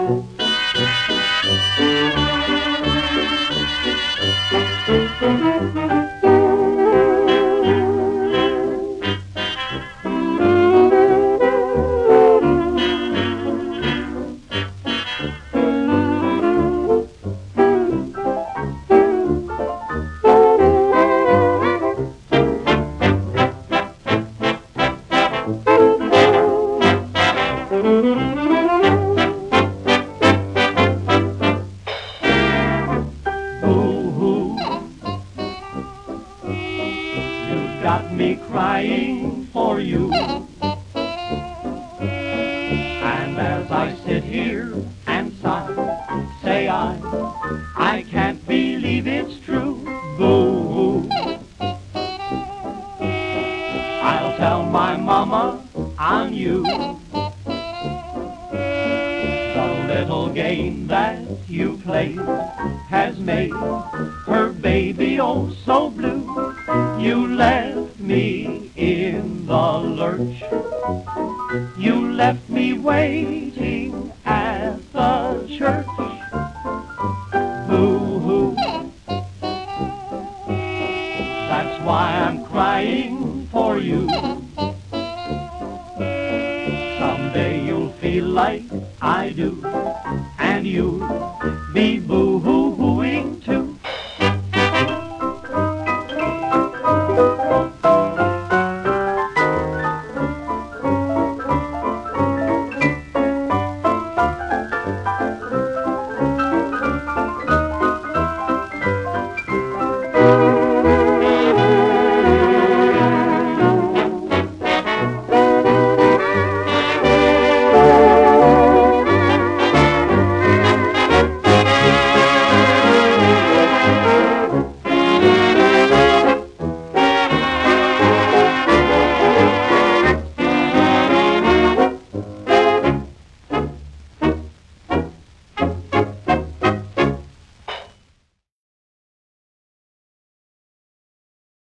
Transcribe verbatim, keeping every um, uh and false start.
Got me crying for you. And as I sit here and sigh, say I, I can't believe it's true. Boo-hoo. I'll tell my mama on you. The little game that you played has made her baby oh so blue. You left me in the lurch. You left me waiting at the church. Boo-hoo. That's why I'm crying for you. Someday you'll feel like I do, and you'll be boo.